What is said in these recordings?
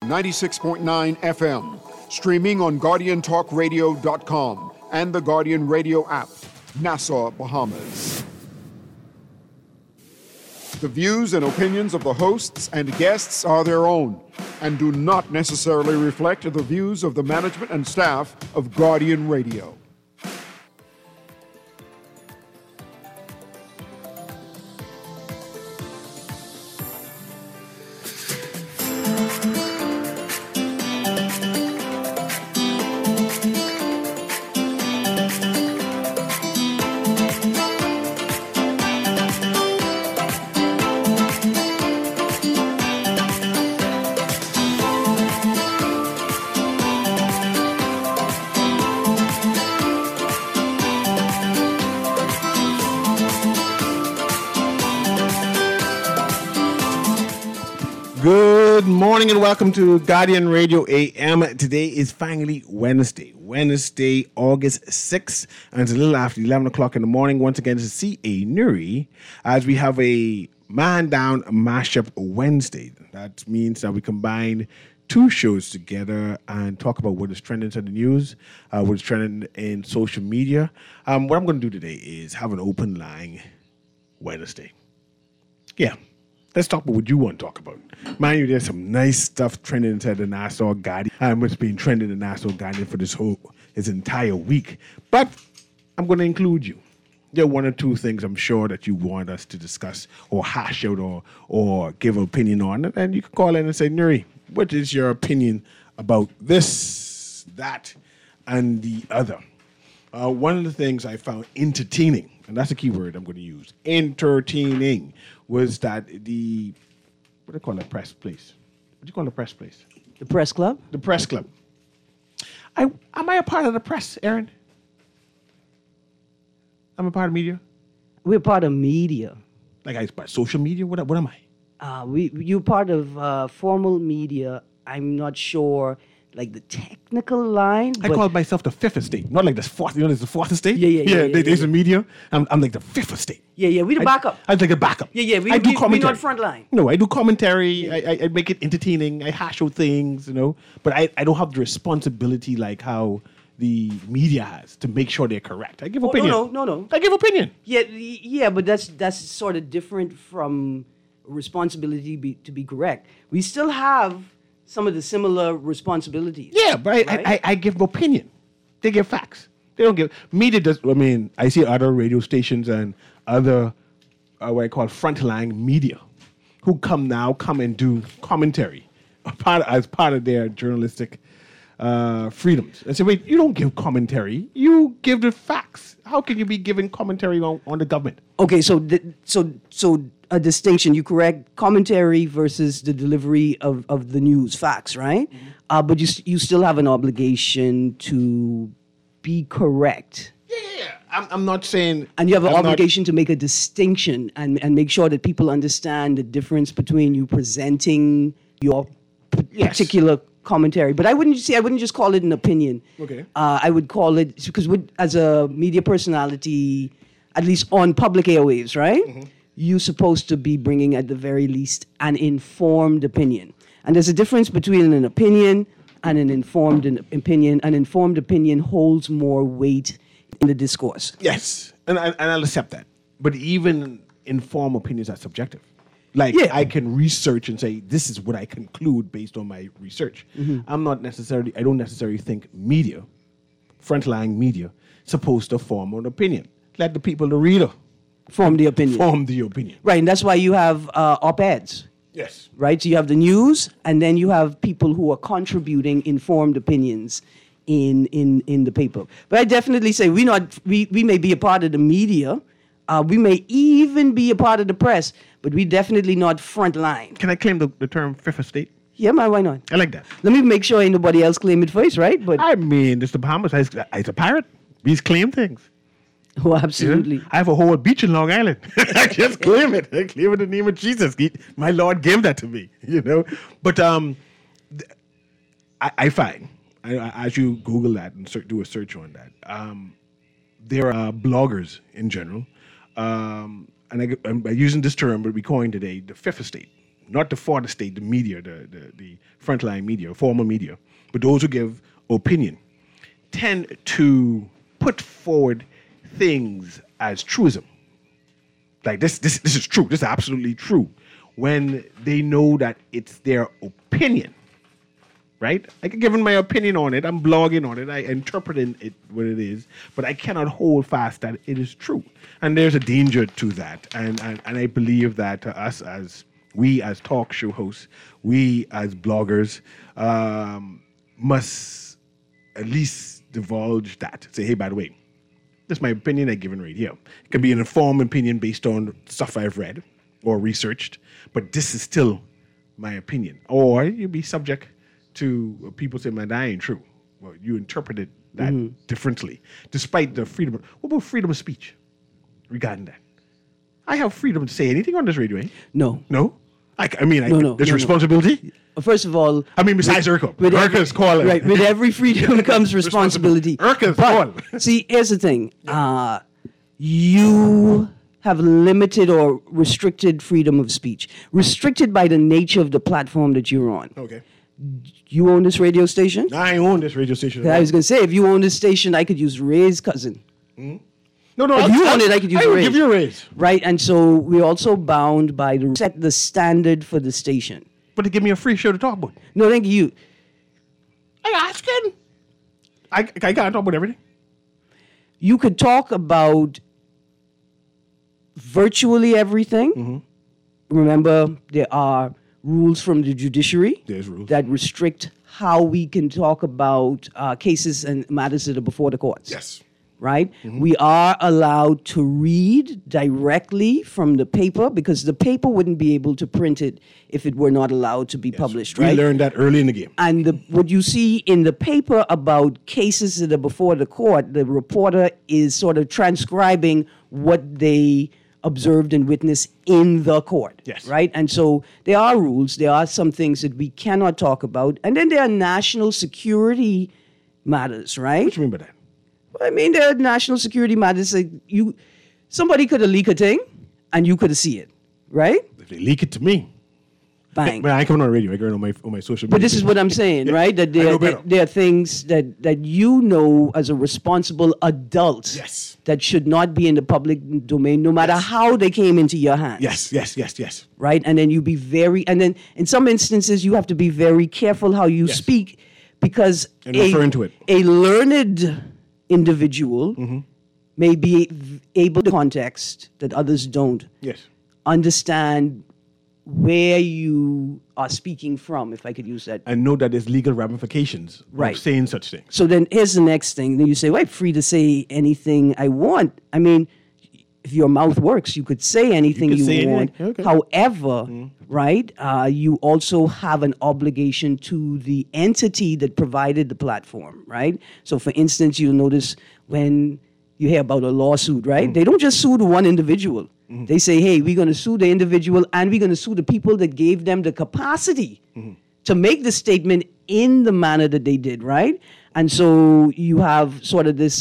96.9 FM. Streaming on GuardianTalkRadio.com and the Guardian Radio app. Nassau, Bahamas. The views and opinions of the hosts and guests are their own and do not necessarily reflect the views of the management and staff of Guardian Radio. Good morning and welcome to Guardian Radio AM. Today is finally Wednesday, August 6th, and it's a little after 11 o'clock in the morning. Once again, it's C.A. Nuri, as we have a Man Down Mashup Wednesday. That means that we combine two shows together and talk about what is trending in the news, what is trending in social media. What I'm going to do today is have an open line Wednesday. Yeah. Let's talk about what you want to talk about. Mind you, there's some nice stuff trending inside the Nassau Guardian. What's been trending in the Nassau Guardian for this entire week. But I'm going to include you. There are one or two things I'm sure that you want us to discuss or hash out or give an opinion on. And you can call in and say, Nuri, what is your opinion about this, that, and the other? One of the things I found entertaining, and that's a key word I'm going to use, entertaining, was that what do you call that press place? What do you call the press place? The press club? The press club. Am I a part of the press, Aaron? I'm a part of media? We're part of media. Like I part social media? What am I? You're part of formal media. I'm not sure, like the technical line. I call myself the fifth estate, not like the fourth. You know, there's the fourth estate. Yeah. There's a media. I'm like the fifth estate. Yeah. We the backup. I like a backup. Yeah. I do commentary. We're not front line. No, I do commentary. I make it entertaining. I hash out things, But I don't have the responsibility like how the media has to make sure they're correct. I give opinion. No. I give opinion. Yeah, but that's sort of different from responsibility to be correct. We still have some of the similar responsibilities. Yeah, but right? I give opinion. They give facts. They don't give media. I see other radio stations and other what I call frontline media who come and do commentary as part of their journalistic freedoms. And say, wait, you don't give commentary. You give the facts. How can you be giving commentary on the government? Okay, so a distinction. You correct commentary versus the delivery of the news facts, right? Mm-hmm. But you still have an obligation to be correct. Yeah. I'm not saying... And you have an obligation to make a distinction and make sure that people understand the difference between you presenting your particular commentary. But I wouldn't just call it an opinion. Okay. I would call it, because as a media personality, at least on public airwaves, right? Mm-hmm. You're supposed to be bringing, at the very least, an informed opinion. And there's a difference between an opinion and an informed opinion. An informed opinion holds more weight in the discourse. Yes, and I'll accept that. But even informed opinions are subjective. I can research and say, this is what I conclude based on my research. Mm-hmm. I don't necessarily think media, frontline media, supposed to form an opinion. Let the people, the reader, form the opinion. Right, and that's why you have op-eds. Yes. Right, so you have the news, and then you have people who are contributing informed opinions in the paper. But I definitely say we may be a part of the media, we may even be a part of the press, but we're definitely not front line. Can I claim the term fifth estate? Yeah, man, why not? I like that. Let me make sure ain't nobody else claim it first, right? But it's the Bahamas. It's a pirate. These claim things. Oh, absolutely. You know? I have a whole beach in Long Island. I just claim it. I claim it in the name of Jesus. My Lord gave that to me, But I find, as you Google that and do a search on that, there are bloggers in general, and I'm using this term, but we coin today the fifth estate. not the for the state, the media, the frontline media, formal media, but those who give opinion, tend to put forward things as truism. Like this is true. This is absolutely true. When they know that it's their opinion, right? I can give my opinion on it. I'm blogging on it. I interpreting it what it is, but I cannot hold fast that it is true. And there's a danger to that. And I believe that us as talk show hosts, we as bloggers, must at least divulge that. Say, hey, by the way, this is my opinion I'm giving right here. It can be an informed opinion based on stuff I've read or researched, but this is still my opinion. Or you'll be subject to people saying, man, that ain't true. Well, you interpreted that differently, despite the freedom. What about freedom of speech regarding that? I have freedom to say anything on this radio, eh? No. No? There's responsibility? First of all, besides IRCA. IRCA is calling. Right, with every freedom comes responsibility. IRCA is calling. See, here's the thing. You have limited or restricted freedom of speech. Restricted by the nature of the platform that you're on. Okay. You own this radio station? I own this radio station. I was going to say, if you own this station, I could use Ray's cousin. No. If you own it, I could use Ray's. I would give you a raise. Right, and so we're also bound by set the standard for the station. But to give me a free show to talk about. No, thank you. I asking. I can't talk about everything. You could talk about virtually everything. Mm-hmm. Remember, there are rules from the judiciary that restrict how we can talk about cases and matters that are before the courts. Yes. Right? Mm-hmm. We are allowed to read directly from the paper because the paper wouldn't be able to print it if it were not allowed to be published, right? We learned that early in the game. And what you see in the paper about cases that are before the court, the reporter is sort of transcribing what they observed and witnessed in the court. Yes. Right? And so there are rules. There are some things that we cannot talk about. And then there are national security matters, right? What do you mean by that? I mean, there are national security matters. Like somebody could have leaked a thing, and you could have seen it, right? If they leak it to me, bang. I ain't coming on the radio. I go on my social media. But this is what I'm saying, right? That there are things that you know as a responsible adult that should not be in the public domain, no matter how they came into your hands. Yes. Right? And then you be and then in some instances, you have to be very careful how you speak because referring to it. A learned individual may be able to context that others don't. Yes. Understand where you are speaking from, if I could use that. And know that there's legal ramifications of saying such things. So then here's the next thing. Then you say, well, I'm free to say anything I want. I mean, if your mouth works, you could say anything you want. Okay. However, right, you also have an obligation to the entity that provided the platform, right? So for instance, you'll notice when you hear about a lawsuit, right? They don't just sue the one individual. They say, hey, we're going to sue the individual and we're going to sue the people that gave them the capacity to make the statement in the manner that they did, right? And so you have sort of this,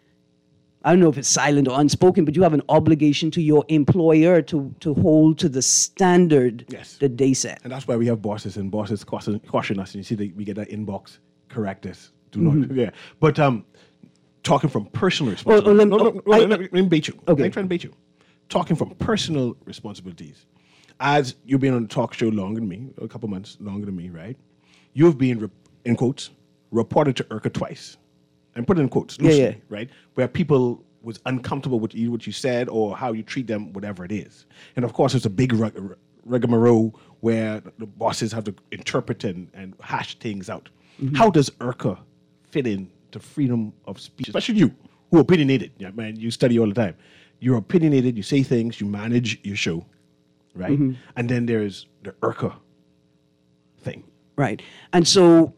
I don't know if it's silent or unspoken, but you have an obligation to your employer to hold to the standard that they set. And that's why we have bosses, and bosses caution us. And you see, we get that inbox, correct this. Do not, But talking from personal responsibility. Let me bait you. Okay. I'm trying to bait you. Talking from personal responsibilities. As you've been on the talk show longer than me, a couple months longer than me, right? You've been, in quotes, reported to IRCA twice. And put it in quotes, loosely, right? Where people was uncomfortable with what you said or how you treat them, whatever it is. And of course, it's a big rigmarole where the bosses have to interpret and hash things out. How does IRCA fit in to freedom of speech? Especially you, who are opinionated. Yeah, man, you study all the time. You're opinionated, you say things, you manage your show, right? And then there's the IRCA thing. Right. And so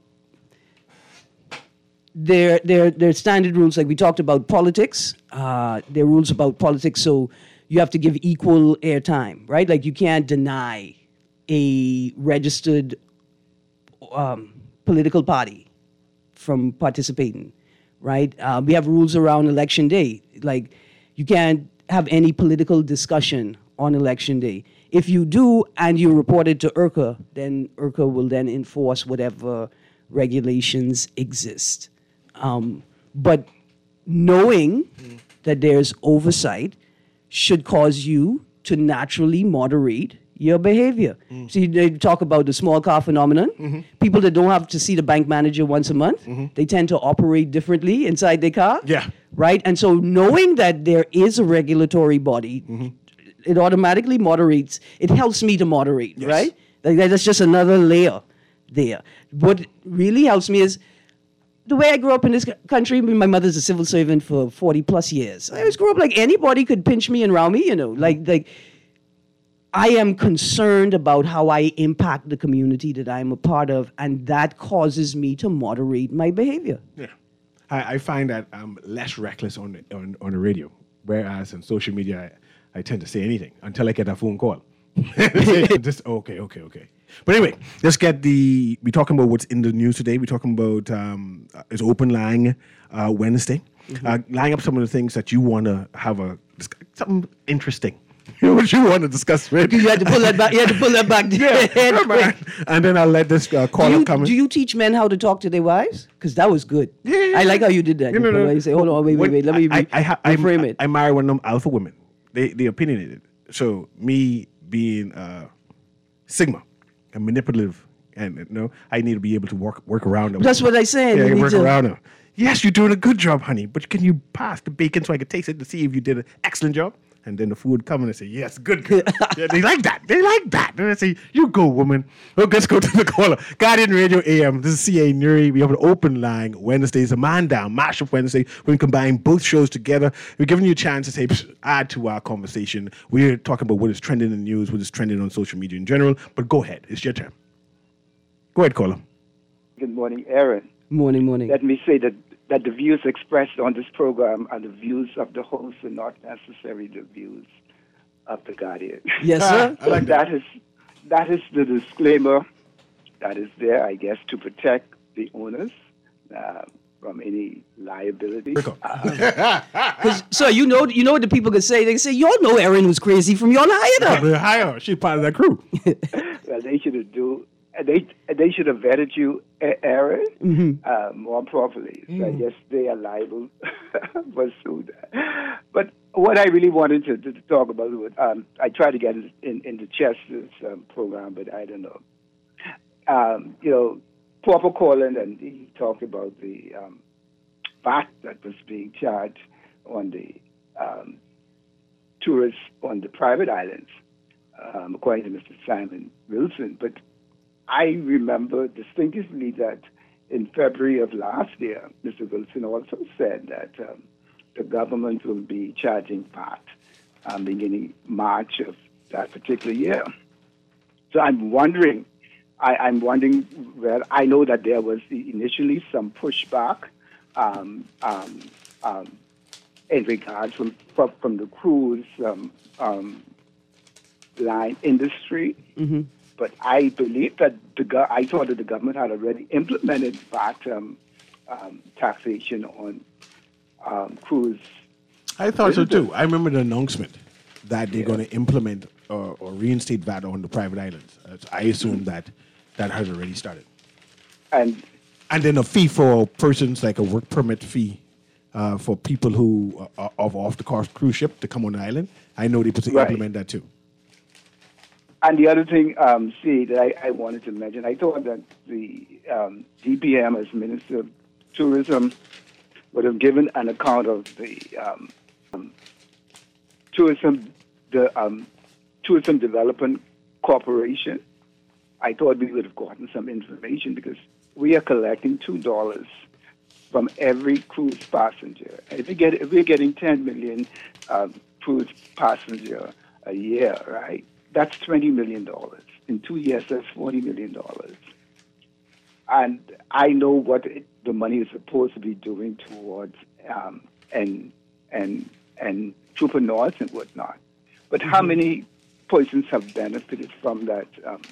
there are standard rules, like we talked about politics. There are rules about politics, so you have to give equal airtime, right? Like you can't deny a registered political party from participating, right? We have rules around election day. Like you can't have any political discussion on election day. If you do and you report it to IRCA, then IRCA will then enforce whatever regulations exist. But knowing that there's oversight should cause you to naturally moderate your behavior. See, they talk about the small car phenomenon. People that don't have to see the bank manager once a month, they tend to operate differently inside their car. Yeah. Right? And so knowing that there is a regulatory body, it automatically moderates. It helps me to moderate, right? Like that's just another layer there. What really helps me is the way I grew up in this country. My mother's a civil servant for 40 plus years. I always grew up like anybody could pinch me and round me, like I am concerned about how I impact the community that I'm a part of, and that causes me to moderate my behavior. Yeah. I find that I'm less reckless on the radio, whereas on social media, I tend to say anything until I get a phone call. Just okay. But anyway, we're talking about what's in the news today. We're talking about it's open line Wednesday. Line up some of the things that you want to have something interesting. What you want to discuss, right? You had to pull that back. Yeah, and then I'll let this caller come in. Do you teach men how to talk to their wives? Because that was good. Yeah. I like how you did that. No. You say, hold on, wait. Let me frame it. I marry one of them alpha women. They opinionated. So me being Sigma and manipulative, and I need to be able to work around them. That's what I said. Yeah, work around them. Yes, you're doing a good job, honey, but can you pass the bacon so I can taste it to see if you did an excellent job? And then the food come and they say, yes, good. Yeah, they like that. And I say, you go, woman. Well, let's go to the caller. Guardian Radio AM. This is C.A. Nuri. We have an open line Wednesdays, a man down, mashup Wednesday. We combine both shows together. We're giving you a chance to say, add to our conversation. We're talking about what is trending in the news, what is trending on social media in general. But go ahead. It's your turn. Go ahead, caller. Good morning, Aaron. Morning. Let me say that the views expressed on this program are the views of the host and not necessarily the views of the Guardian. Yes, sir. I like that. That is the disclaimer that is there, I guess, to protect the owners from any liability. So you know what the people could say? They say, y'all know Erin was crazy from y'all hired her. Hire her. She's part of that crew. Well, they should have vetted you, Aaron, more properly. So I guess they are liable for suit. But what I really wanted to talk about was, I tried to get it into Chester's program, but I don't know. Proper calling, and he talked about the VAT that was being charged on the tourists on the private islands, according to Mr. Simon Wilson. But I remember distinctly that in February of last year, Mr. Wilson also said that the government will be charging VAT beginning March of that particular year. So I'm wondering, well, I know that there was initially some pushback in regards from the cruise line industry. But I believe that I thought that the government had already implemented VAT taxation on cruise. I thought so too. I remember the announcement that they're going to implement or reinstate VAT on the private islands. I assume that has already started. And then a fee for persons, like a work permit fee for people who are off the cruise ship to come on the island. I know they implement that too. And the other thing, that I wanted to mention, I thought that the DPM as Minister of Tourism would have given an account of the Tourism Development Corporation. I thought we would have gotten some information because we are collecting $2 from every cruise passenger. If we're getting 10 million cruise passenger a year, right? That's $20 million. In 2 years, that's $40 million. And I know what the money is supposed to be doing towards and entrepreneurs and whatnot. But how many persons have benefited from that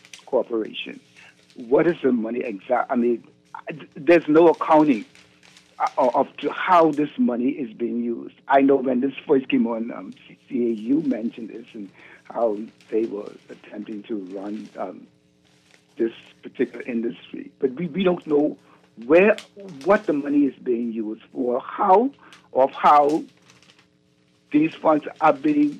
corporation? What is the money exact? I mean, there's no accounting to how this money is being used. I know when this first came on, CAU mentioned this and how they were attempting to run this particular industry, but we don't know what the money is being used for, how these funds are being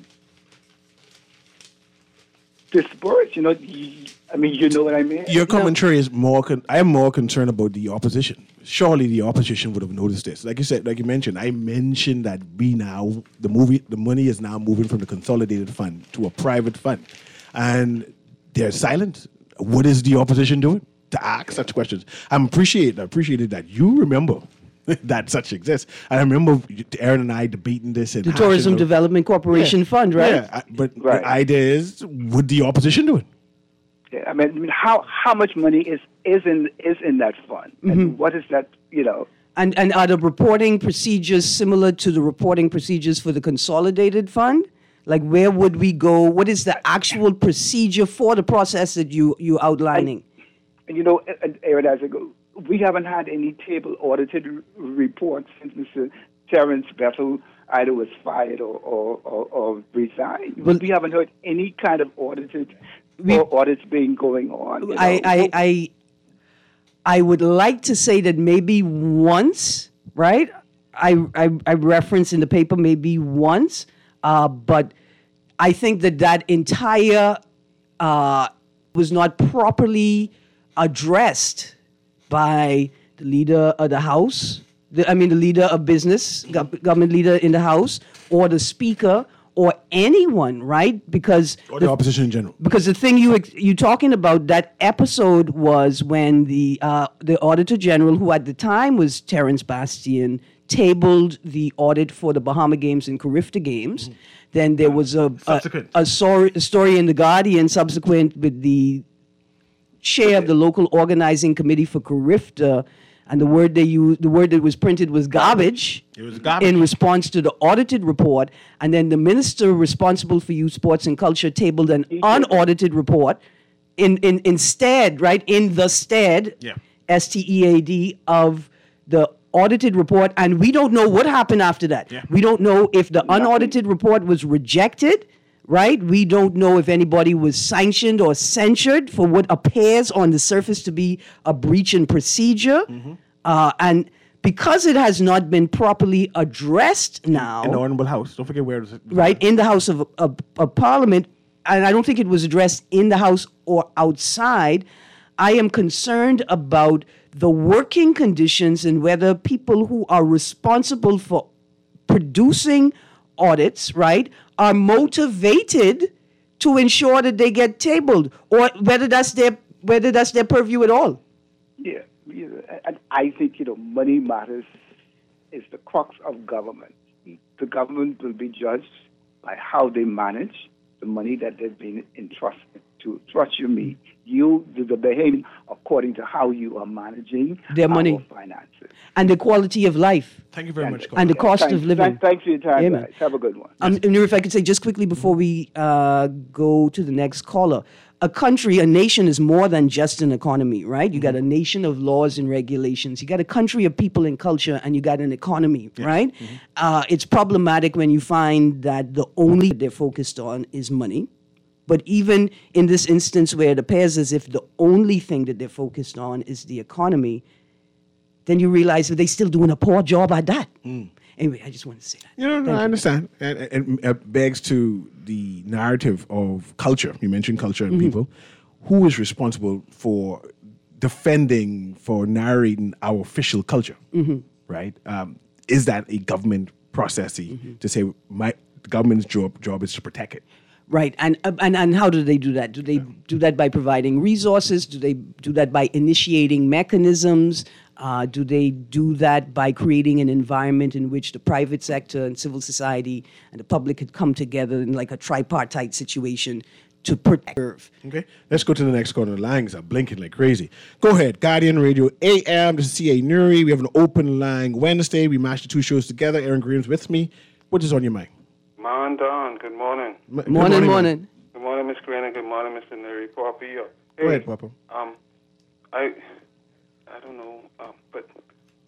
dispersed. You know what I mean. Your commentary is more. I am more concerned about the opposition. Surely the opposition would have noticed this. Like you said, like you mentioned, I mentioned that the money is now moving from the consolidated fund to a private fund, and they're silent. What is the opposition doing to ask such questions? I appreciated that you remember that such exists. I remember Aaron and I debating this. And the Tourism Development Corporation Fund, right? Yeah, but the idea is, what the opposition doing? Yeah, I mean, how much money is in that fund, and what is that? And are the reporting procedures similar to the reporting procedures for the consolidated fund? Like, where would we go? What is the actual procedure for the process that you outlining? Aaron, as I go, we haven't had any table audited reports since Mr. Terrence Bethel either was fired or resigned. Well, we haven't heard any kind of audits being going on. I would like to say that maybe once, right? I referenced in the paper maybe once, but I think that entire was not properly addressed by the leader of the House, the leader of business, government leader in the House, or the Speaker, or anyone, right? Or the opposition in general. Because the thing you talking about, that episode was when the Auditor General, who at the time was Terrence Bastian, tabled the audit for the Bahama Games and Carifta Games. Mm-hmm. Then there was a story in The Guardian subsequent with the chair of the local organizing committee for Carifta, and the word that was printed was garbage. It was garbage. In response to the audited report, and then the minister responsible for youth, sports, and culture tabled an unaudited report instead, right? In the stead, STEAD, of the audited report, and we don't know what happened after that. Yeah. We don't know if the unaudited report was rejected, right? We don't know if anybody was sanctioned or censured for what appears on the surface to be a breach in procedure. Mm-hmm. And because it has not been properly addressed now... In the Honorable House. Don't forget where it is. Right, in the House of Parliament. And I don't think it was addressed in the House or outside. I am concerned about the working conditions and whether people who are responsible for producing audits, right, are motivated to ensure that they get tabled, or whether that's their purview at all. Yeah, and I think money matters is the crux of government. The government will be judged by how they manage the money that they've been entrusted to. Trust me, you do the behavior according to how you are managing their money, finances, and the quality of life. Thank you very much, and the cost of living. Thanks for your time, guys. Have a good one. And if I could say just quickly before we go to the next caller, a nation is more than just an economy, right? You got a nation of laws and regulations. You got a country of people and culture, and you got an economy, right? Mm-hmm. It's problematic when you find that the only they're focused on is money. But even in this instance where it appears as if the only thing that they're focused on is the economy, then you realize that they're still doing a poor job at that. Mm. Anyway, I just want to say that. I understand. And it begs to the narrative of culture. You mentioned culture and people. Who is responsible for defending, for narrating our official culture, right? Is that a government process to say the government's job is to protect it? Right, and how do they do that? Do they do that by providing resources? Do they do that by initiating mechanisms? Do they do that by creating an environment in which the private sector and civil society and the public could come together in like a tripartite situation to protect? Okay, let's go to the next corner. The lines are blinking like crazy. Go ahead, Guardian Radio AM. This is C.A. Nuri. We have an open line Wednesday. We mashed the two shows together. Aaron Green's with me. What is on your mind? Don, good morning. Morning. Good morning, Ms. Green, and good morning, Mr. Nuri. Papa. Hey, go ahead, Papa. I don't know, but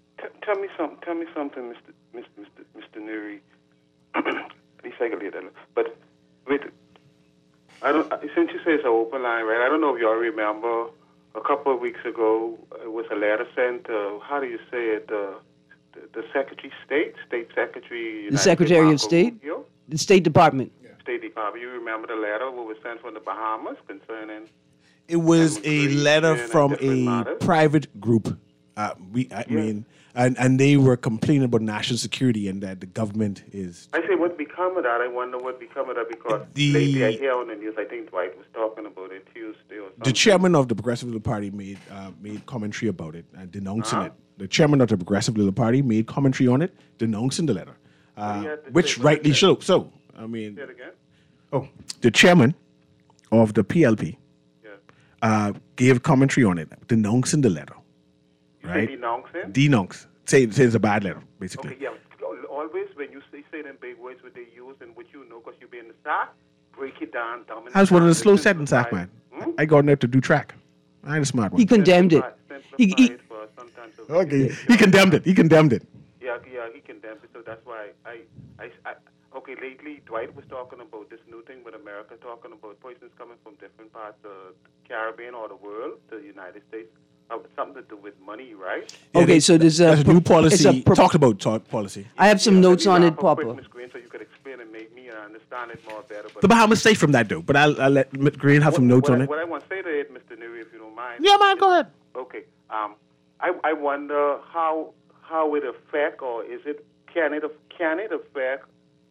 tell me something, Mr. Neri. At least I can leave that. But wait, I don't. Since you say it's an open line, right? I don't know if y'all remember. A couple of weeks ago, it was a letter sent. How do you say it? The Secretary of State, State Secretary, The Secretary of State, Rubio, the State Department. State Department. You remember the letter what was sent from the Bahamas concerning? It was a letter and from different a matters. private group. Mean, and they were complaining about national security and that the government is. I say what become of that. I wonder what become of that because The- lately I hear on the news. I think Dwight was talking about it Tuesday or something. The chairman of the Progressive Liberal Party made commentary about it and denouncing it. The chairman of the Progressive Liberal Party made commentary on it, denouncing the letter, he had to which say? What rightly he so. So, I mean, Say it again. the chairman of the PLP Yeah. gave commentary on it, denouncing the letter. You Right? say denouncing? Denounce. Say it's a bad letter, basically. Okay, yeah. Always when you say them big words, what they use and what you know, because you be in the stock, break it down. Dumb it I was one of the down, slow listen setting to sack, the man. Hmm? I got in there to do track. I ain't a smart one. He condemned it. He- Simplify he- it for sometimes of- Okay, he condemned it. He condemned it. Yeah, he condemned it. So that's why okay, lately Dwight was talking about this new thing with America, talking about persons coming from different parts of the Caribbean or the world to the United States. Something to do with money, right? Okay, so there's That's a new it's policy. a Talked about policy. I have some Yeah, notes let me on laugh it, real quick, Papa. Ms. Green, so you could explain and make me understand it more better. But The Bahamas safe from that, though. But I'll let Green have some notes on it. What I want to say to it, Mr. Neri, if you don't mind. Yeah, man, go ahead. Okay. I wonder how it affect, or can it affect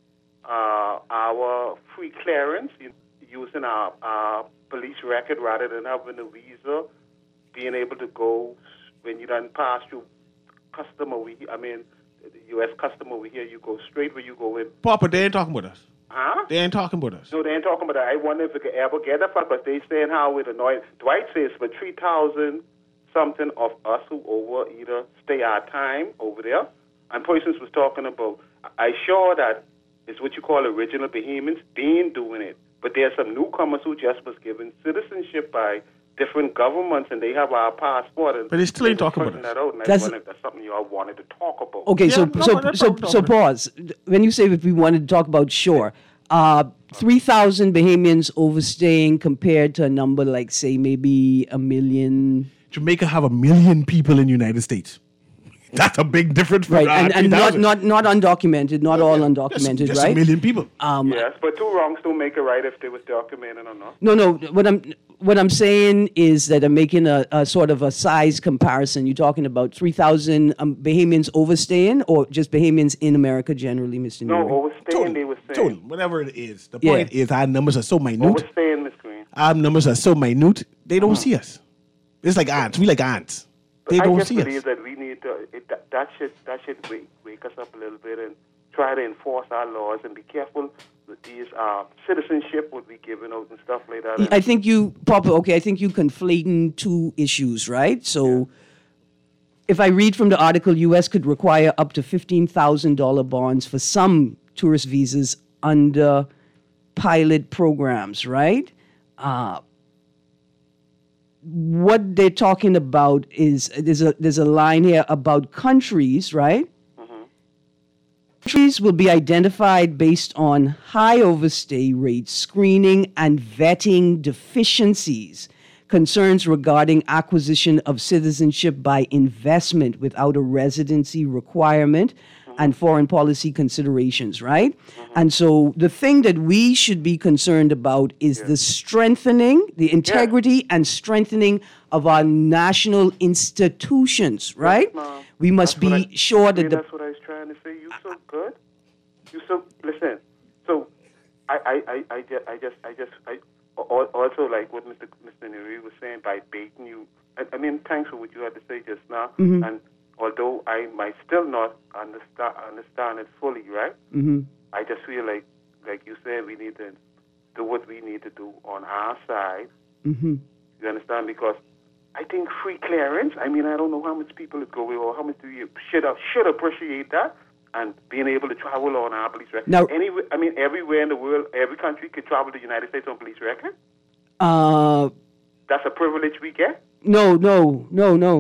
our free clearance using our police record rather than having a visa, being able to go when you done pass through custom over here. I mean, the U.S. custom over here, you go straight where you go in. Papa, they ain't talking about us. Huh? They ain't talking about us. No, they ain't talking about that. I wonder if it could ever get that far, because they saying how it annoyed. Dwight says for 3,000 something of us who over either stay our time over there, and persons was talking about, I sure that it's what you call original Bahamians, been doing it. But there's some newcomers who just was given citizenship by different governments, and they have our passport. And But they still ain't talking about pointing us. that out, and I That's- wonder if that's something you all wanted to talk about. Okay, Yeah, no, pause. When you say if we wanted to talk about, sure. 3,000 Bahamians overstaying compared to a number like, say, maybe 1 million. Jamaica have 1 million people in the United States. That's a big difference. From Right, and not 3,000. not undocumented, not all undocumented, Just right? 1 million people. Yes, but two wrongs don't make a right if they was documented or not. No. What I'm saying is that I'm making a sort of a size comparison. You're talking about 3,000 Bahamians overstaying, or just Bahamians in America generally, Mr. No, Newry? overstaying, they were saying. Total, whatever it is. The Yeah. point is our numbers are so minute. Overstaying, Miss Green. Our numbers are so minute, they don't see us. It's like ants. We like ants. They I don't just see believe us. that we need to, that should wake us up a little bit and try to enforce our laws and be careful that these citizenship would be given out and stuff like that. I think you, Papa, okay, I think you conflating two issues, right? So if I read from the article, U.S. could require up to $15,000 bonds for some tourist visas under pilot programs, right? What they're talking about is there's a line here about countries, right? Countries will be identified based on high overstay rates, screening and vetting deficiencies, concerns regarding acquisition of citizenship by investment without a residency requirement, and foreign policy considerations, right? And so the thing that we should be concerned about is the strengthening, the integrity and strengthening of our national institutions, right? Ma'am. We must That's what be sure that the that's what I was trying to say. You so good. You so listen. So I also like what Mr. Neri was saying by baiting you. I mean, thanks for what you had to say just now. And although I might still not understand it fully, right? I just feel like you said, we need to do what we need to do on our side. You understand? Because I think free clearance, I mean, I don't know how much people it go with, or how much do you should appreciate that, and being able to travel on our police record. Now- Anyway, I mean, everywhere in the world, every country could travel to the United States on police record. uh, That's a privilege we get. no.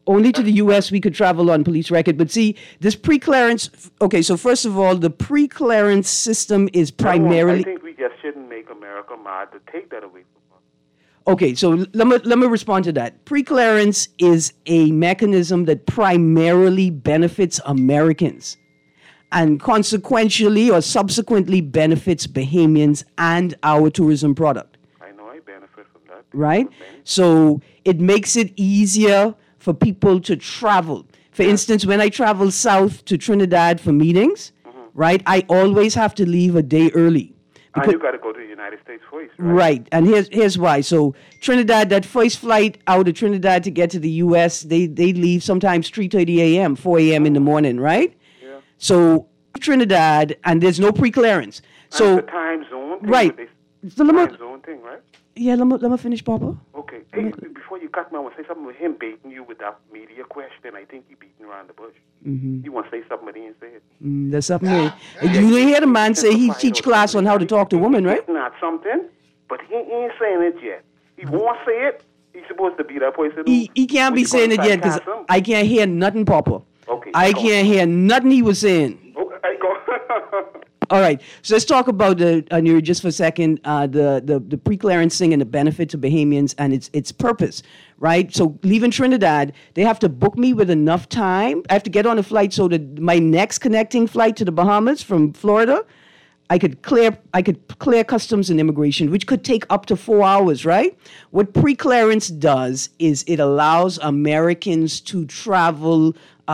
only to the U.S. we could travel on police record. But see, this pre-clearance. Okay, so first of all, the pre-clearance system is primarily. I think we just shouldn't make America mad to take that away from us. Okay, so let me respond to that. Pre-clearance is a mechanism that primarily benefits Americans, and consequentially or subsequently benefits Bahamians and our tourism product. I know I benefit from that. Right? So it makes it easier for people to travel. For instance, when I travel south to Trinidad for meetings, right, I always have to leave a day early. And you got to go to the United States first, right? Right, and here's why. So Trinidad, that first flight out of Trinidad to get to the U.S., they leave sometimes 3:30 a.m., 4 a.m. in the morning, right? Yeah. So Trinidad, and there's no pre-clearance. So and the time zone thing, right. So So time zone thing, right? Yeah, let me finish, Papa. Okay. Hey, before you cut me, I want to say something with him baiting you with that media question. I think he beating around the bush. Mm-hmm. You want to say something, but he didn't say it. That's something. You didn't hear the man say he teach class on how to talk to women, right? Not something, but he ain't saying it yet. He won't say it. He's supposed to be that person. He can't be saying it yet because I can't hear nothing, Papa. Okay. I can't hear nothing he was saying. Okay, go. All right, so let's talk about Nuri, just for a second, the pre-clearance thing and the benefit to Bahamians and its purpose, right? So leaving Trinidad, they have to book me with enough time. I have to get on a flight so that my next connecting flight to the Bahamas from Florida, I could clear customs and immigration, which could take up to 4 hours, right? What pre-clearance does is it allows Americans to travel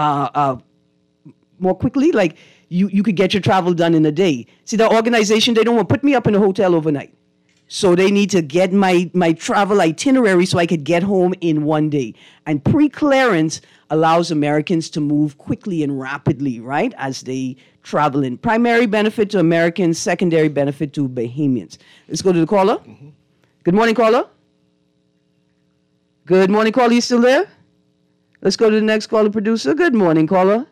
more quickly, like you could get your travel done in a day. See, the organization, they don't want to put me up in a hotel overnight. So they need to get my travel itinerary so I could get home in 1 day. And pre-clearance allows Americans to move quickly and rapidly, right, as they travel in. Primary benefit to Americans, secondary benefit to Bahamians. Let's go to the caller. Mm-hmm. Good morning, caller. Good morning, caller. You still there? Let's go to the next caller, producer. Good morning, caller.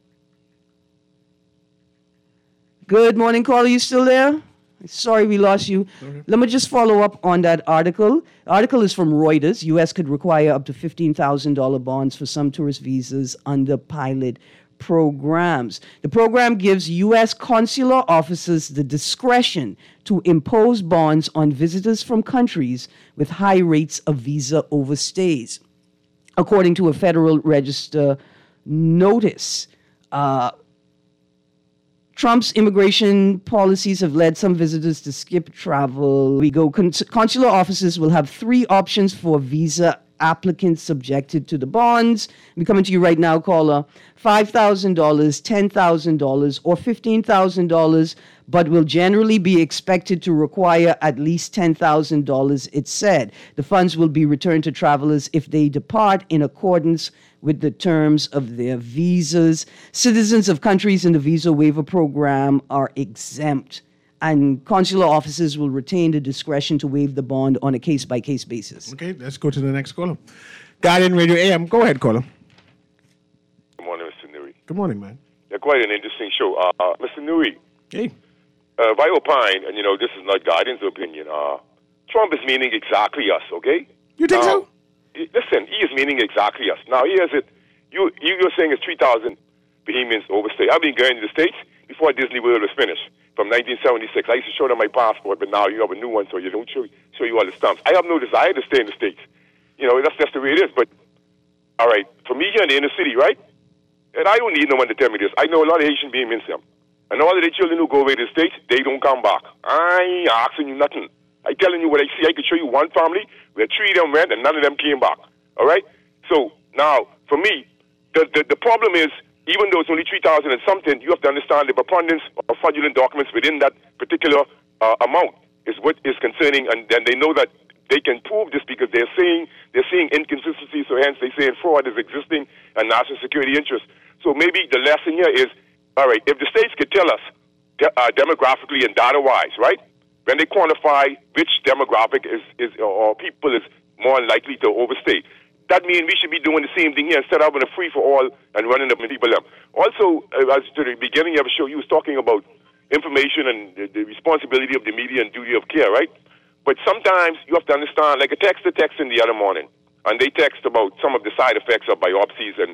Good morning, caller. You still there? Sorry we lost you. Okay. Let me just follow up on that article. The article is from Reuters. U.S. could require up to $15,000 bonds for some tourist visas under pilot programs. The program gives U.S. consular officers the discretion to impose bonds on visitors from countries with high rates of visa overstays. According to a Federal Register notice, Trump's immigration policies have led some visitors to skip travel. Consular officers will have 3 options for visa applicants subjected to the bonds. I'm coming to you right now, caller. $5,000, $10,000, or $15,000, but will generally be expected to require at least $10,000, it said. The funds will be returned to travelers if they depart in accordance with the terms of their visas. Citizens of countries in the visa waiver program are exempt, and consular officers will retain the discretion to waive the bond on a case-by-case basis. Okay, let's go to the next caller. Guardian Radio AM, go ahead, caller. Good morning, Mr. Nuri. Good morning, man. Yeah, quite an interesting show. Mr. Nuri, hey. By opine, and this is not Guardian's opinion, Trump is meaning exactly us, okay? You think so? Listen, he is meaning exactly us. Now, here's it. You're saying it's 3,000 Bahamians overstay. I've been going to the States before Disney World was finished, from 1976. I used to show them my passport, but now you have a new one, so you don't show you all the stamps. I have no desire to stay in the States. That's just the way it is. But, all right, for me here in the inner city, right? And I don't need no one to tell me this. I know a lot of Haitian Bahamians here. And all of the children who go away to the States, they don't come back. I ain't asking you nothing. I'm telling you what I see. I could show you one family where 3 of them went and none of them came back. All right? So now, for me, the problem is, even though it's only 3,000 and something, you have to understand the preponderance of fraudulent documents within that particular amount is what is concerning, and then they know that they can prove this because they're seeing inconsistencies, so hence they say fraud is existing and national security interests. So maybe the lesson here is, all right, if the states could tell us demographically and data-wise, right, when they quantify which demographic or people is more likely to overstay, that means we should be doing the same thing here instead of having a free-for-all and running up people up. Also, as to the beginning of the show, you was talking about information and the responsibility of the media and duty of care, right? But sometimes you have to understand, like a texter texting the other morning, and they text about some of the side effects of biopsies and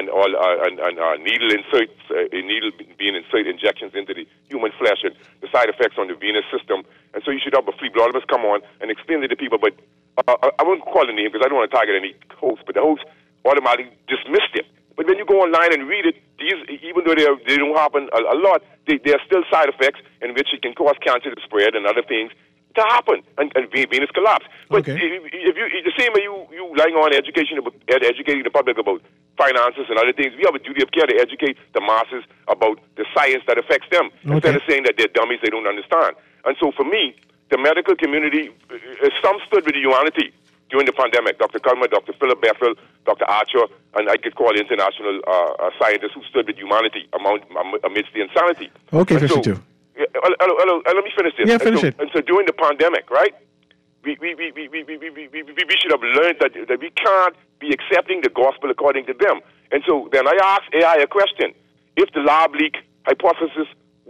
needle inserts, a needle being inserted injections into the human flesh, and the side effects on the venous system. And so you should have a free bloodless come on and explain it to people. But I won't call the name because I don't want to target any host, but the host automatically dismissed it. But when you go online and read it, these, even though they don't happen a lot, there are still side effects in which it can cause cancer to spread and other things to happen, and venous collapse. But Okay. if you, the same way you relying on educating the public about finances and other things, we have a duty of care to educate the masses about the science that affects them, instead of saying that they're dummies, they don't understand. And so for me, the medical community, some stood with the humanity during the pandemic. Dr. Culmer, Dr. Philip Bethel, Dr. Archer, and I could call international scientists who stood with humanity amidst the insanity. Okay, and 52. Let me finish this. Yeah, finish it. And so during the pandemic, right, we should have learned that we can't be accepting the gospel according to them. And so then I asked AI a question. If the lab leak hypothesis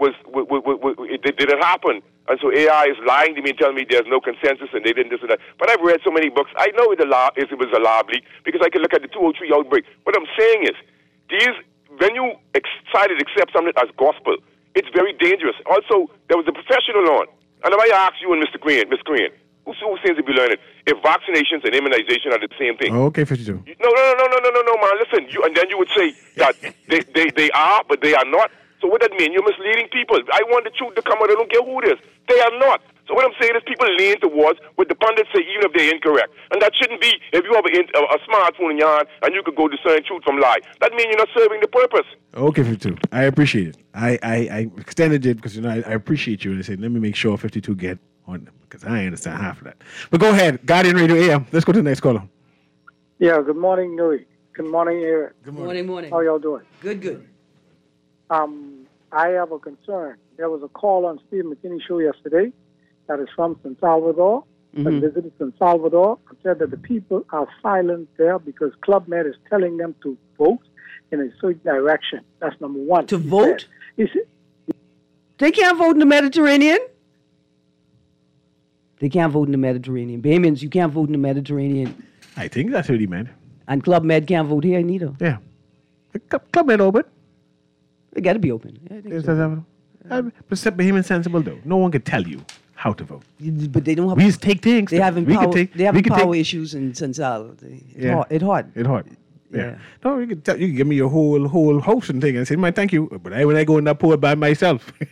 did it happen? And so AI is lying to me and telling me there's no consensus and they didn't this and that. But I've read so many books. I know it was a lab leak because I can look at the 203 outbreak. What I'm saying is, when you decided to accept something as gospel, it's very dangerous. Also, there was a professional on. And if I ask you and Miss Green, who seems to be learning, if vaccinations and immunization are the same thing? Okay, 52. No, man. Listen, and then you would say that they are, but they are not. So what that mean? You're misleading people. I want the truth to come out. I don't care who it is. They are not. So what I'm saying is people lean towards what the pundits say, even if they're incorrect. And that shouldn't be if you have a smartphone in your hand and you could go discern truth from lie. That means you're not serving the purpose. Okay, 52. I appreciate it. I extended it because, I appreciate you. And I said, let me make sure 52 get on them because I understand half of that. But go ahead. Guardian Radio AM. Let's go to the next caller. Yeah, good morning, Nuri. Good morning, Eric. Good morning. Morning. How y'all doing? Good. I have a concern. There was a call on Steve McKinney's show yesterday that is from San Salvador, that visited San Salvador, and said that the people are silent there because Club Med is telling them to vote in a certain direction. That's number one. To vote? He said, They can't vote in the Mediterranean. They can't vote in the Mediterranean. Bahamians, you can't vote in the Mediterranean. I think that's what he meant. And Club Med can't vote here neither. Yeah. Club Med open. They got to be open. Yeah, I think so. But him is sensible though. No one can tell you how to vote. But they don't have. We just take things. They have We can power. take- They have we can power take- issues in Sensal. Yeah. It's hard. It's hard. Yeah. Yeah. No, you can give me your whole host and thing and say, man, thank you. But when I go in that pool by myself, you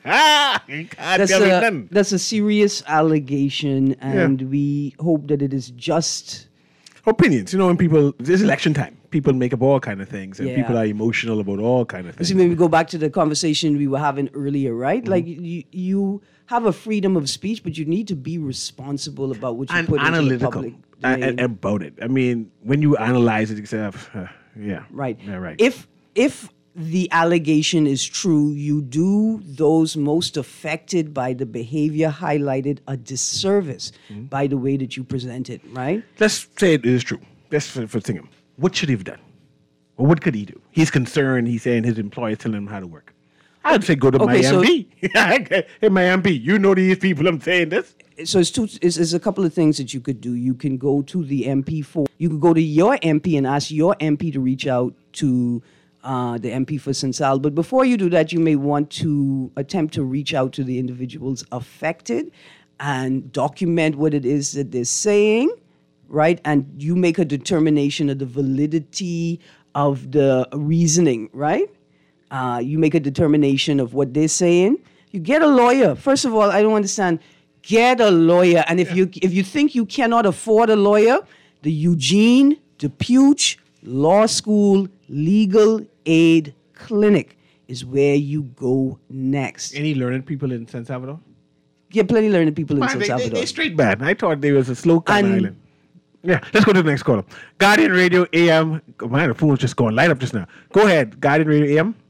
can't tell me nothing. That's a serious allegation, and we hope that it is just. Opinions, when people, it's election time. People make up all kind of things, and Yeah. people are emotional about all kind of You things. see, when we go back to the conversation we were having earlier, right? Mm-hmm. Like you have a freedom of speech, but you need to be responsible about what you And put into the analytical public domain. about it. I mean, when you analyze it, yourself, yeah. Right. Yeah, right. If the allegation is true, you do those most affected by the behavior highlighted a disservice Mm-hmm. by the way that you present it, right? Let's say it is true. Let's for Tingham. What should he have done? Or what could he do? He's concerned. He's saying his employer is telling him how to work. I'd say go to my Okay, so- MP. Hey, my MP, you know these people. I'm saying this. So it's a couple of things that you could do. You can go to the MP you could go to your MP and ask your MP to reach out to the MP for Sensal. But before you do that, you may want to attempt to reach out to the individuals affected and document what it is that they're saying, right? And you make a determination of the validity of the reasoning, right? You make a determination of what they're saying. You get a lawyer. First of all, I don't understand. Get a lawyer. And if you think you cannot afford a lawyer, the Eugene DePuch Law School Legal Aid Clinic is where you go next. Any learned people in San Salvador? Get plenty of learned people in Man, San they Salvador. straight bad. I thought they was a slow kind And- island. Yeah, let's go to the next caller. Guardian Radio AM. Oh, man, the phone was just going light up just now. Go ahead, Guardian Radio AM.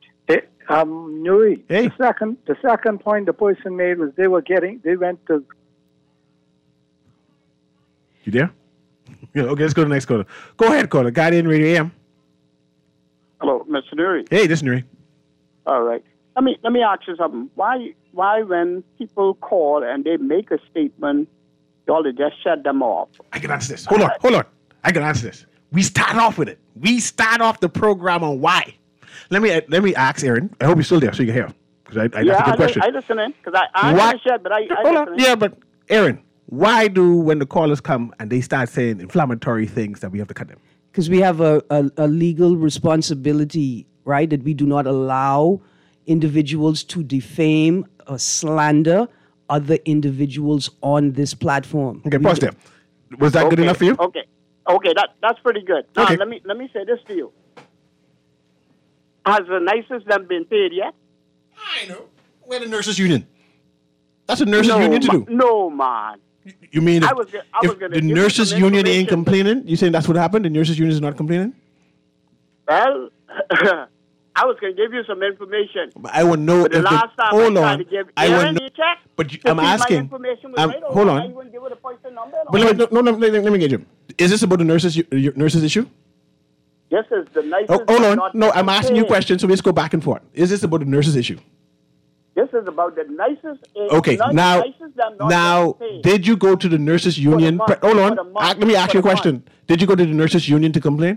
Nuri, Hey. the second point the person made was they went to. You there? Yeah, okay, let's go to the next caller. Go ahead, caller. Guardian Radio AM. Hello, Mr. Nuri. Hey, this is Nuri. All right. Let me ask you something. Why when people call and they make a statement, y'all just shut them off? I can answer this. Hold on. I can answer this. We start off with it. We start off the program on why. Let me ask Aaron. I hope you're still there so you can hear. Because that's a good question. I listen in because I finished yet, but I Hold on. listen in. Yeah, but Aaron, why do when the callers come and they start saying inflammatory things that we have to cut them? Because we have a legal responsibility, right, that we do not allow individuals to defame or slander other individuals on this platform. Okay, pause there. Was that good enough for you? Okay, that's pretty good. Now, Okay. let me say this to you. Has the nicest them been paid yet? I know. We're the nurses union. That's a nurses union to do. No, man. You mean I was if gonna the give you nurses some union ain't information. complaining? You saying that's what happened? The nurses union is not complaining? Well, I was going to give you some information. But I want to know But the if last time hold I tried on. to give I Aaron, want you check but to I'm see my asking. information was right or Hold wrong. on. I wouldn't give it a person number. But let me engage him. Is this about the nurses issue? This is the nicest. Oh, hold on. not No, I'm asking you paid. questions, so let's go back and forth. Is this about the nurses issue? This is about the nicest. Okay, nicest them not now, getting paid. did you go to the nurses union? month, Hold for on. the month, Let me ask for you a the month. question. Did you go to the nurses union to complain?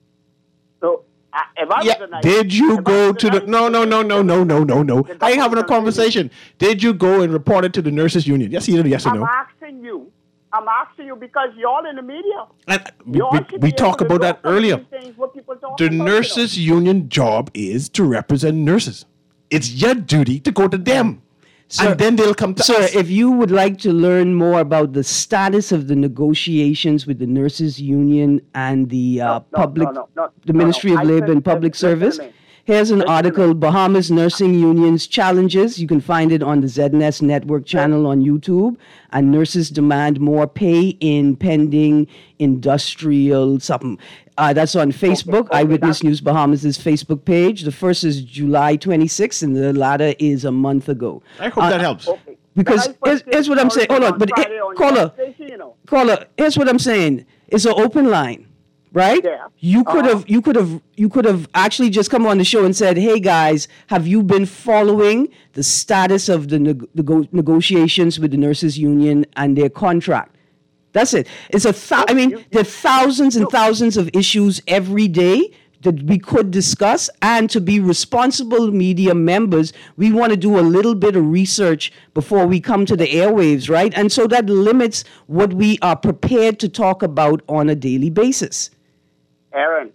So, if I was a nice, Did you if I go was a to the nice- no? Then I ain't having a that's conversation. Did you go and report it to the nurses union? Yes, either yes or I'm no. asking you. I'm asking you because y'all in the media. And Y'all should we be talked able to about that know some of earlier. these things, what people talk The about, nurses union job is to represent nurses. It's your duty to go to them, Sir, and then they'll come to Sir, us. if you would like to learn more about the status of the negotiations with the nurses union and the the Ministry of I Labor said- and Public listen to Service, me. here's an Listen to article, me. Bahamas Nursing Union's Challenges. You can find it on the ZNS Network channel on YouTube. And nurses demand more pay in pending industrial something. That's on Facebook, okay, Eyewitness News Bahamas' Facebook page. The first is July 26th, and the latter is a month ago. I hope that helps. Okay. Because Then I first here's what I'm saying. Hold on, but Friday on caller, your station, you know. caller. Here's what I'm saying. It's an open line, right? Yeah. You could have actually just come on the show and said, "Hey guys, have you been following the status of the negotiations with the nurses union and their contract?" That's it. It's there are thousands and thousands of issues every day that we could discuss, and to be responsible media members, we want to do a little bit of research before we come to the airwaves, right? And so that limits what we are prepared to talk about on a daily basis. Aaron,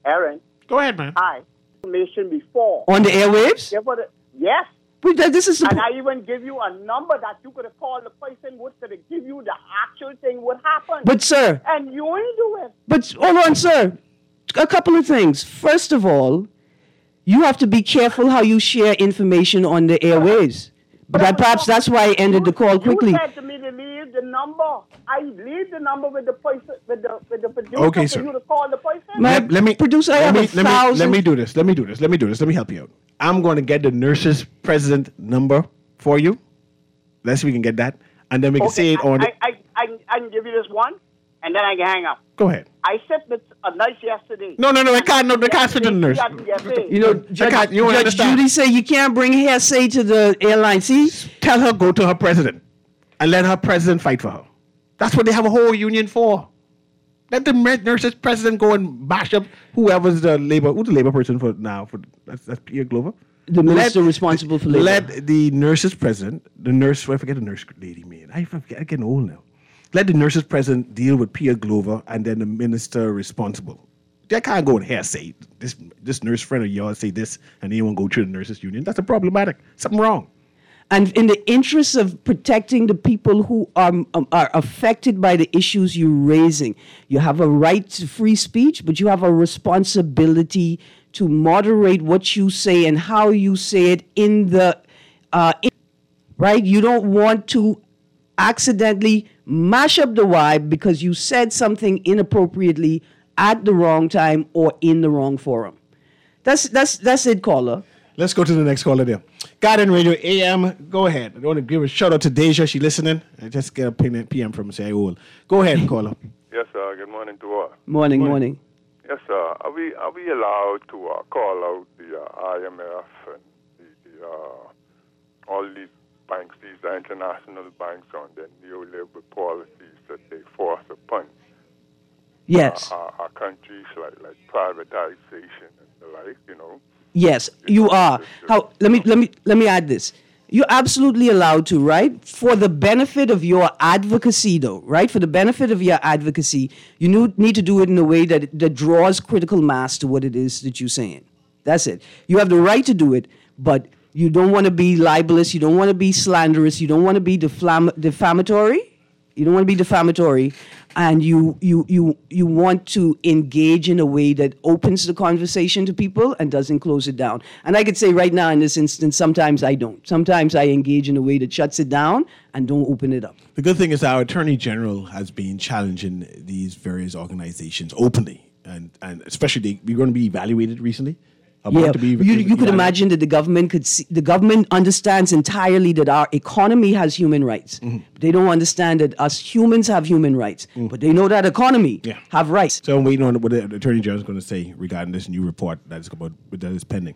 Go ahead, man. hi. Information before. On the airwaves? Yes. This is And I even give you a number that you could have called the person who's going to give you the actual thing what happened. But sir, And you ain't do it. but hold on, sir. A couple of things. First of all, you have to be careful how you share information on the airwaves. But perhaps that's why I ended the call quickly. You said to me to leave the number. I leave the number with the person, with the producer Okay, for sir. you to call the person. My producer, I have a thousand. Let me do this. Let me help you out. I'm going to get the nurses president number for you. Let's see if we can get that, and then we can say it on. I can give you this one, and then I can hang up. Go ahead. I said that a nice yesterday. No, I can't. No, they can't sit in the nurse. You know, can't- you won't Judge understand. Judy said you can't bring hearsay to the airline. See? Tell her go to her president, and let her president fight for her. That's what they have a whole union for. Let the nurses president go and bash up who's the labor person for now. That's Pierre Glover. The minister responsible for labor. Let the nurses president, I forget the nurse lady man. I'm getting old now. Let the nurses president deal with Pierre Glover and then the minister responsible. They can't go in here and say this nurse friend of yours say this and they won't go through the nurses union. That's problematic. Something wrong. And in the interest of protecting the people who are affected by the issues you're raising, you have a right to free speech, but you have a responsibility to moderate what you say and how you say it right? You don't want to accidentally mash up the vibe because you said something inappropriately at the wrong time or in the wrong forum. That's it, caller. Let's go to the next caller there. Guardian Radio AM, go ahead. I want to give a shout out to Deja. She listening. I just get a PM from Sayul. Go ahead, caller. Yes, sir. Good morning to all. Morning. Yes, sir. Are we allowed to call out the IMF and all these banks, these international banks on their neoliberal policies that they force upon Yes. Our countries like privatization and the like, you know. Yes, you are. How? Let me add this. You're absolutely allowed to, right? For the benefit of your advocacy, though, right? For the benefit of your advocacy, you need to do it in a way that draws critical mass to what it is that you're saying. That's it. You have the right to do it, but you don't want to be libelous. You don't want to be slanderous. You don't want to be defamatory. You don't want to be defamatory, and you want to engage in a way that opens the conversation to people and doesn't close it down. And I could say right now in this instance, sometimes I don't. Sometimes I engage in a way that shuts it down and don't open it up. The good thing is our Attorney General has been challenging these various organizations openly, and especially we're going to be evaluated recently. Yeah, you could imagine that the government could see, the government understands entirely that our economy has human rights. Mm-hmm. They don't understand that us humans have human rights, but they know that economy have rights. So I'm waiting on what the Attorney General is going to say regarding this new report that is pending.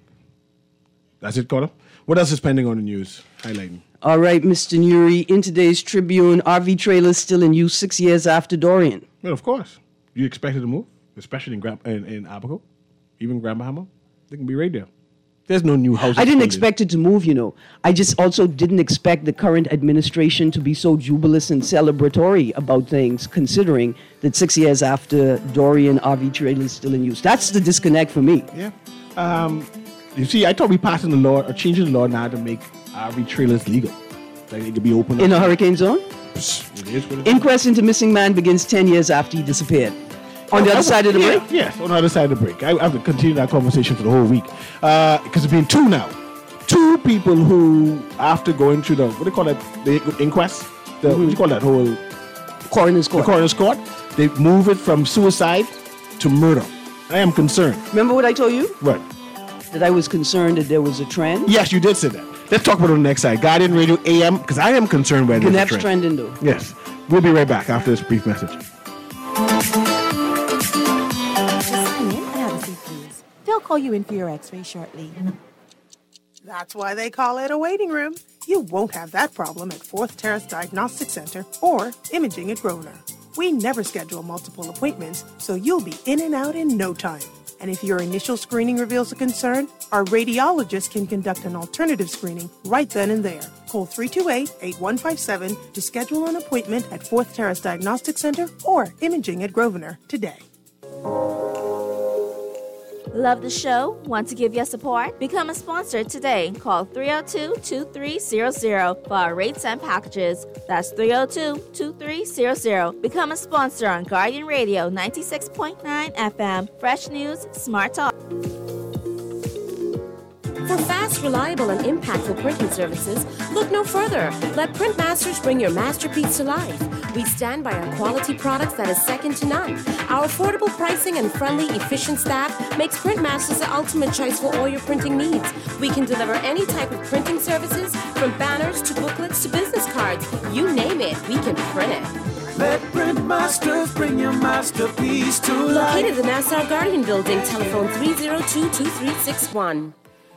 That's it, Carter? What else is pending on the news? Highlighting. All right, Mr. Nuri, in today's Tribune, RV trailers still in use 6 years after Dorian. Well, of course. You expected to move, especially in Abaco, even Grand Bahama. They can be right there. There's no new house. I didn't expect it to move, you know. I just also didn't expect the current administration to be so jubilous and celebratory about things, considering that 6 years after Dorian, RV trailers still in use. That's the disconnect for me. Yeah. You see, I thought we passing the law or changing the law now to make RV trailers legal. Like it could be open in a hurricane zone. It is what it is. Inquest into missing man begins 10 years after he disappeared. On the other side of the break? Yes, on the other side of the break. I have to continue that conversation for the whole week. Because it's been two now. Two people who, after going through what do you call that? The inquest? What do you call that whole? Coroner's court. The coroner's court. They move it from suicide to murder. I am concerned. Remember what I told you? What? That I was concerned that there was a trend? Yes, you did say that. Let's talk about it on the next side. Guardian Radio AM, because I am concerned where there's a trend. trending, though. Yes. We'll be right back after this brief message. They'll call you in for your x-ray shortly. That's why they call it a waiting room. You won't have that problem at Fourth Terrace Diagnostic Center or Imaging at Grosvenor. We never schedule multiple appointments, so you'll be in and out in no time. And if your initial screening reveals a concern, our radiologist can conduct an alternative screening right then and there. Call 328-8157 to schedule an appointment at Fourth Terrace Diagnostic Center or Imaging at Grosvenor today. Love the show? Want to give your support? Become a sponsor today. Call 302-2300 for our rates and packages. That's 302-2300. Become a sponsor on Guardian Radio 96.9 FM. Fresh news, smart talk. For fast, reliable, and impactful printing services, look no further. Let Printmasters bring your masterpiece to life. We stand by our quality products that is second to none. Our affordable pricing and friendly, efficient staff makes Printmasters the ultimate choice for all your printing needs. We can deliver any type of printing services, from banners to booklets to business cards. You name it, we can print it. Let Printmasters bring your masterpiece to life. Located in the Nassau Guardian Building, telephone 302-2361.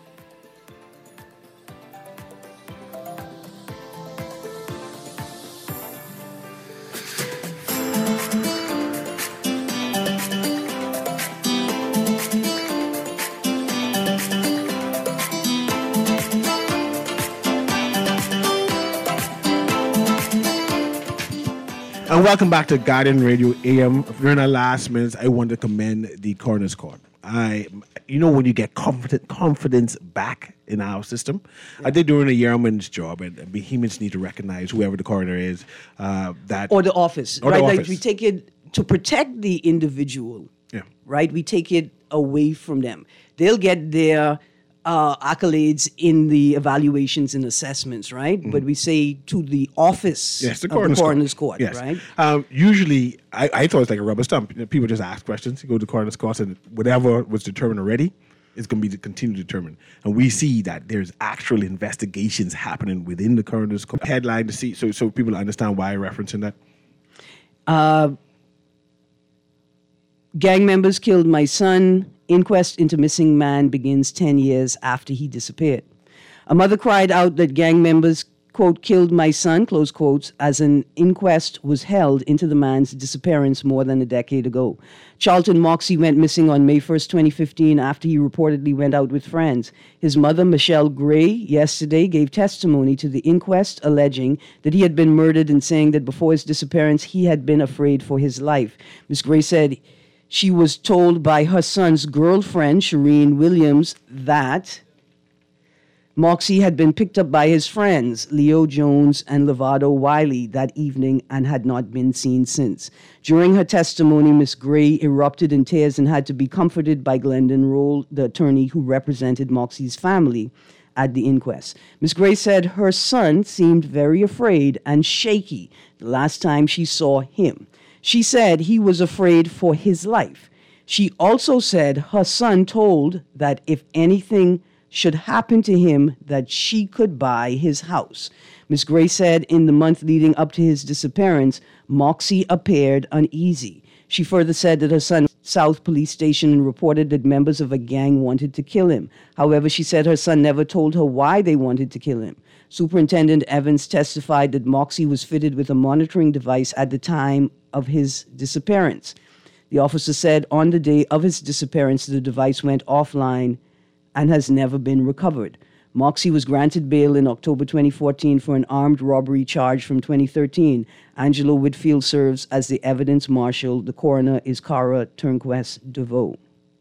And welcome back to Guardian Radio AM. During our last minutes, I want to commend the Coroner's Court. When you get confidence back in our system, I think during a yeoman's job, and Bahamians need to recognize whoever the coroner is, or the office, right? Like we take it to protect the individual, right? We take it away from them. They'll get their accolades in the evaluations and assessments, right? Mm-hmm. But we say to the office the of the coroner's court, yes. Right? Usually, I thought it's like a rubber stamp. People just ask questions. You go to the coroner's court, and whatever was determined already is going to be continued to determine. And we see that there's actual investigations happening within the coroner's court. Headline to see, so people understand why I'm referencing that. Gang members killed my son. Inquest into missing man begins 10 years after he disappeared. A mother cried out that gang members, quote, killed my son, close quotes, as an inquest was held into the man's disappearance more than a decade ago. Charlton Moxey went missing on May 1st, 2015, after he reportedly went out with friends. His mother, Michelle Gray, yesterday gave testimony to the inquest, alleging that he had been murdered and saying that before his disappearance, he had been afraid for his life. Ms. Gray said she was told by her son's girlfriend, Shireen Williams, that Moxey had been picked up by his friends, Leo Jones and Lovato Wiley, that evening and had not been seen since. During her testimony, Ms. Gray erupted in tears and had to be comforted by Glendon Roll, the attorney who represented Moxey's family at the inquest. Ms. Gray said her son seemed very afraid and shaky the last time she saw him. She said he was afraid for his life. She also said her son told that if anything should happen to him, that she could buy his house. Ms. Gray said in the month leading up to his disappearance, Moxey appeared uneasy. She further said that her son went to South Police Station and reported that members of a gang wanted to kill him. However, she said her son never told her why they wanted to kill him. Superintendent Evans testified that Moxey was fitted with a monitoring device at the time of his disappearance. The officer said on the day of his disappearance, the device went offline and has never been recovered. Moxey was granted bail in October 2014 for an armed robbery charge from 2013. Angelo Whitfield serves as the evidence marshal. The coroner is Cara Turnquest DeVoe.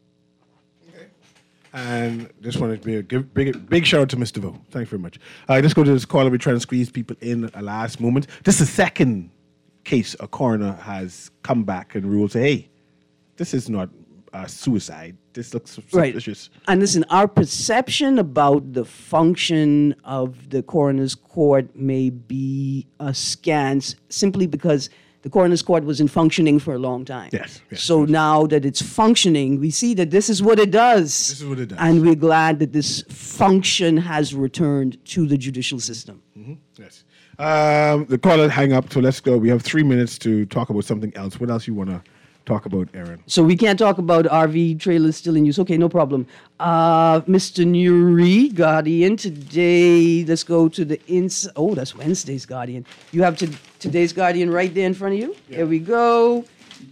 And just wanted to be a big shout out to Mr. DeVoe. Thanks very much. Let's go to this call. We're trying to squeeze people in a last moment. This is the second case a coroner has come back and ruled, say, hey, this is not suicide. This looks suspicious. Right. And listen, our perception about the function of the coroner's court may be askance simply because the coroner's court wasn't functioning for a long time. Yes. So now that it's functioning, we see that this is what it does. This is what it does. And we're glad that this function has returned to the judicial system. Mm-hmm. Yes. The caller hang up, so let's go. We have 3 minutes to talk about something else. What else you want to talk about, Aaron? So we can't talk about RV trailers still in use. Okay, no problem. Mr. Nuri, Guardian, today, let's go to the oh, that's Wednesday's Guardian. You have today's Guardian right there in front of you? Yeah. Here we go.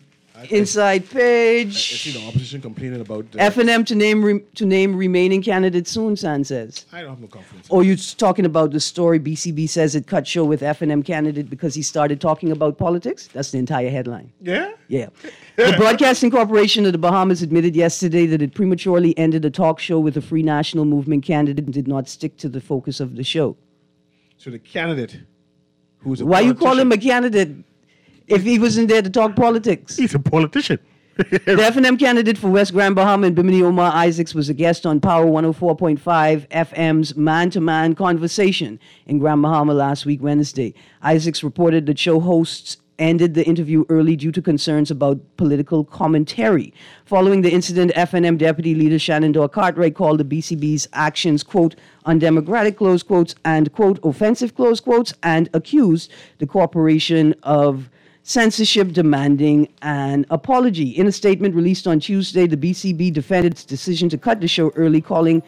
Inside page. I see the opposition complaining about F&M to name remaining candidates soon, San says. I don't have no confidence. Oh, you're talking about the story BCB says it cut show with F&M candidate because he started talking about politics? That's the entire headline. Yeah? Yeah. The Broadcasting Corporation of the Bahamas admitted yesterday that it prematurely ended a talk show with a Free National Movement candidate and did not stick to the focus of the show. So the candidate who's a Why you call him a candidate if he wasn't there to talk politics? He's a politician. The F&M candidate for West Grand Bahama and Bimini Omar Isaacs was a guest on Power 104.5 FM's Man-to-Man Conversation in Grand Bahama last week, Wednesday. Isaacs reported that show hosts ended the interview early due to concerns about political commentary. Following the incident, F&M Deputy Leader Shenandoah Cartwright called the BCB's actions, quote, undemocratic, close quotes, and, quote, offensive, close quotes, and accused the corporation of censorship demanding an apology. In a statement released on Tuesday, the BCB defended its decision to cut the show early, calling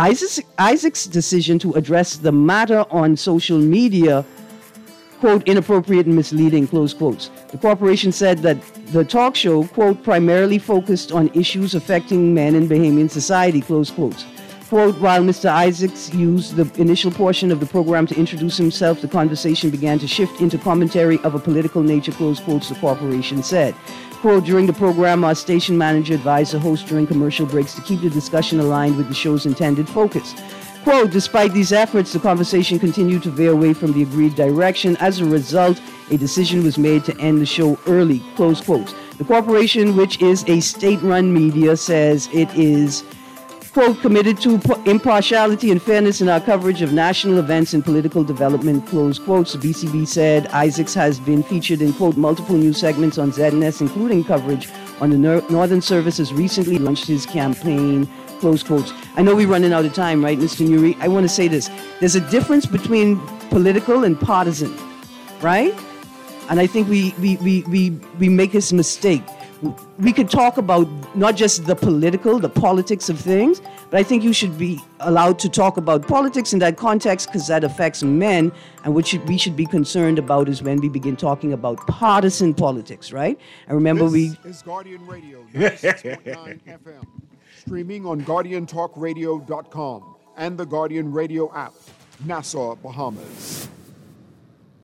Isaac's decision to address the matter on social media, quote, inappropriate and misleading, close quotes. The corporation said that the talk show, quote, primarily focused on issues affecting men in Bahamian society, close quotes. Quote, while Mr. Isaacs used the initial portion of the program to introduce himself, the conversation began to shift into commentary of a political nature, close quotes, the corporation said. Quote, during the program, our station manager advised the host during commercial breaks to keep the discussion aligned with the show's intended focus. Quote, despite these efforts, the conversation continued to veer away from the agreed direction. As a result, a decision was made to end the show early, close quotes. The corporation, which is a state-run media, says it is, quote, committed to impartiality and fairness in our coverage of national events and political development, close quotes. The BCB said Isaacs has been featured in, quote, multiple news segments on ZNS, including coverage on the Northern Service, has recently launched his campaign, close quotes. I know we're running out of time, right, Mr. Nuri? I want to say this. There's a difference between political and partisan, right? And I think we make this mistake. we could talk about not just the politics of things, but I think you should be allowed to talk about politics in that context because that affects men. And what we should be concerned about is when we begin talking about partisan politics, right? And remember, This is Guardian Radio 96.9 FM, streaming on GuardianTalkRadio.com and the Guardian Radio app, Nassau, Bahamas.